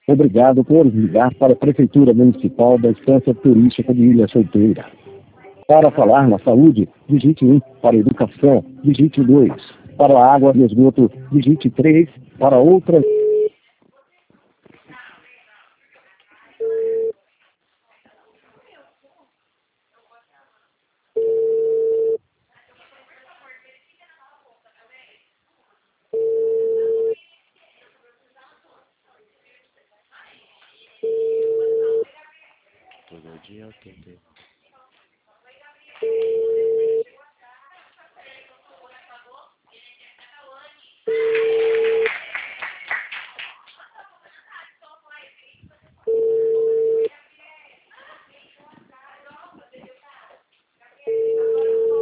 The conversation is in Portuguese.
Obrigado por ligar para a Prefeitura Municipal da Estância Turística de Ilha Solteira. Para falar na saúde, digite 1. Para a educação, digite 2. Para a água e esgoto, digite 3. Para outras... Todo dia eu tentei.